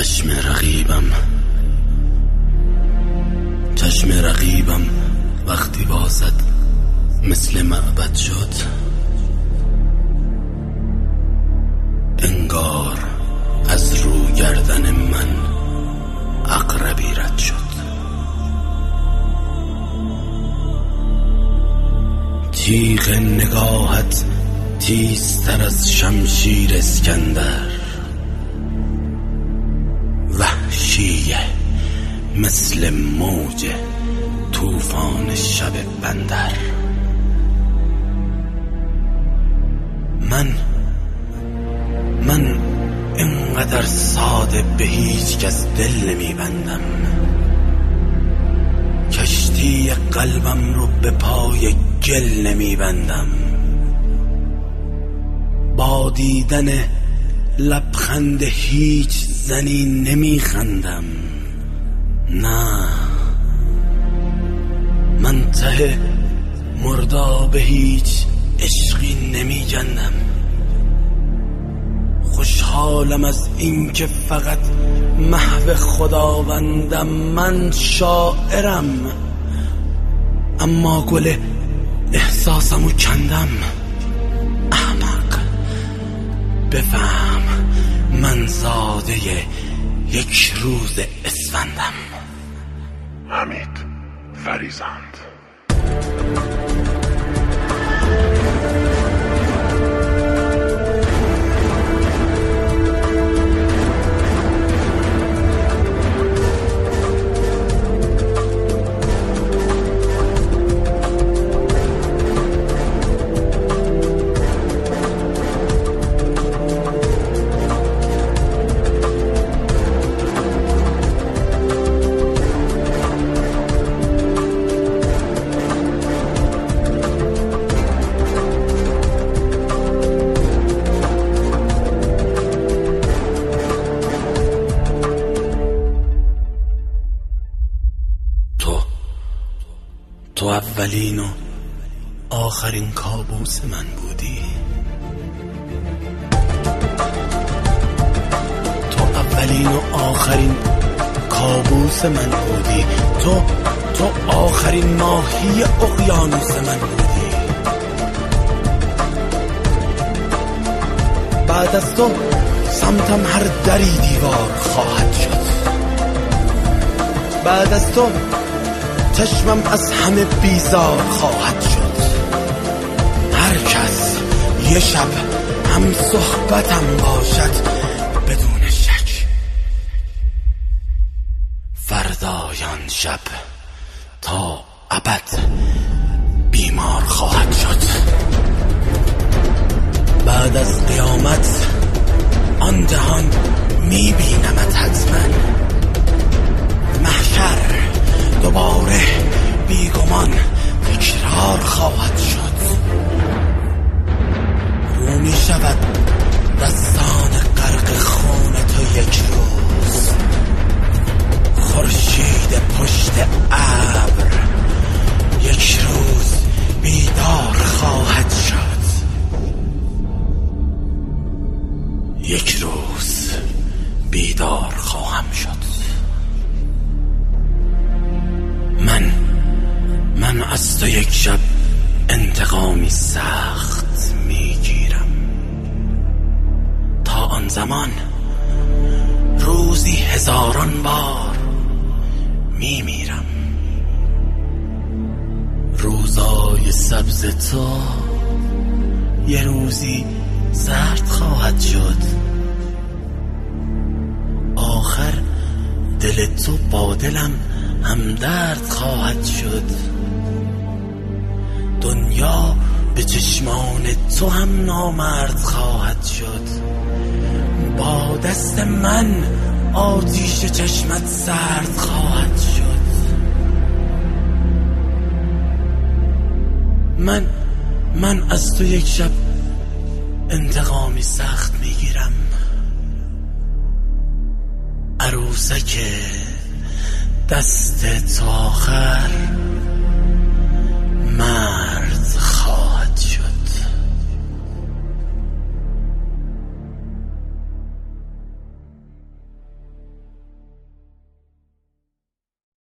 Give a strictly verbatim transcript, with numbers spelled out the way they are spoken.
چشم رقیبم چشم رقیبم وقتی بازد مثل معبد شد، انگار از رو گردن من عقربی رد شد. تیغ نگاهت تیزتر از شمشیر اسکندر، وحشیه مثل موج طوفان شب بندر. من من اینقدر ساده به هیچ کس دل نمیبندم، کشتی قلبم رو به پای گل نمیبندم، با دیدن لبخند هیچ زنی نمیخندم. نه، من ته مرداب هیچ عشقی نمی جنم. خوشحالم از این که فقط محو خداوندم. من شاعرم اما گل احساسمو کندم. احمق، بفهم من زاده یک روز اسفندم. حمید فریزند. تو اولین و آخرین کابوس من بودی. تو اولین و آخرین کابوس من بودی. تو تو آخرین ماهی اقیانوس من بودی. بعد از تو سمتم هر دری دیوار خواهد شد. بعد از تو چشمم از همه بیزار خواهد شد. هر کس یه شب هم صحبتم باشد بدون شک، فردایان شب تا ابد بیمار خواهد شد. بعد از قیامت آن جهان میبینمت حتما. محشر دوباره بیگمان تکرار خواهد شد. رو می شود دستان غرق خون تو یک روز. خورشید پشت ابر یک روز بیدار خواهد شد. یک روز بیدار خواهم شد. من من از تو یک شب انتقامی سخت میگیرم. تا آن زمان روزی هزاران بار میمیرم. روزای سبز تو یه روزی زرد خواهد شد. آخر دل تو با دلم همدرد خواهد شد. دنیا به چشمان تو هم نامرد خواهد شد. با دست من آتیش چشمت سرد خواهد شد. من من از تو یک شب انتقامی سخت میگیرم. عروسک دست تا آخر من